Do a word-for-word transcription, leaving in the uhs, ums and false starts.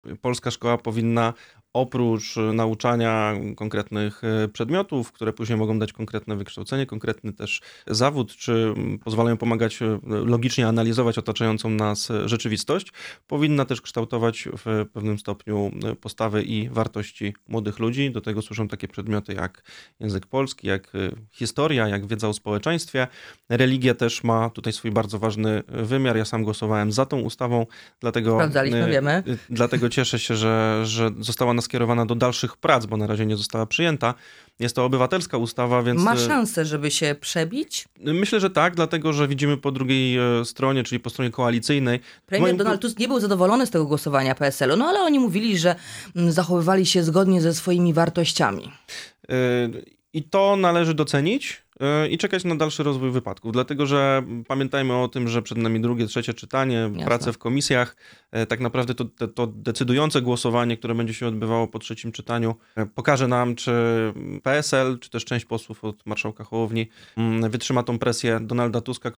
Polska szkoła powinna oprócz nauczania konkretnych przedmiotów, które później mogą dać konkretne wykształcenie, konkretny też zawód, czy pozwalają pomagać logicznie analizować otaczającą nas rzeczywistość, powinna też kształtować w pewnym stopniu postawy i wartości młodych ludzi. Do tego służą takie przedmioty jak język polski, jak historia, jak wiedza o społeczeństwie. Religia też ma tutaj swój bardzo ważny wymiar. Ja sam głosowałem za tą ustawą, dlatego, Sprawdzaliśmy, wiemy. dlatego cieszę się, że, że została skierowana do dalszych prac, bo na razie nie została przyjęta. Jest to obywatelska ustawa, więc... Ma szansę, żeby się przebić? Myślę, że tak, dlatego że widzimy po drugiej stronie, czyli po stronie koalicyjnej... Premier moim... Donald Tusk nie był zadowolony z tego głosowania P S L u, no ale oni mówili, że zachowywali się zgodnie ze swoimi wartościami. I to należy docenić i czekać na dalszy rozwój wypadków, dlatego że pamiętajmy o tym, że przed nami drugie, trzecie czytanie, Jasne. prace w komisjach. Tak naprawdę to, to, to decydujące głosowanie, które będzie się odbywało po trzecim czytaniu, pokaże nam, czy P S L, czy też część posłów od marszałka Hołowni wytrzyma tą presję Donalda Tuska,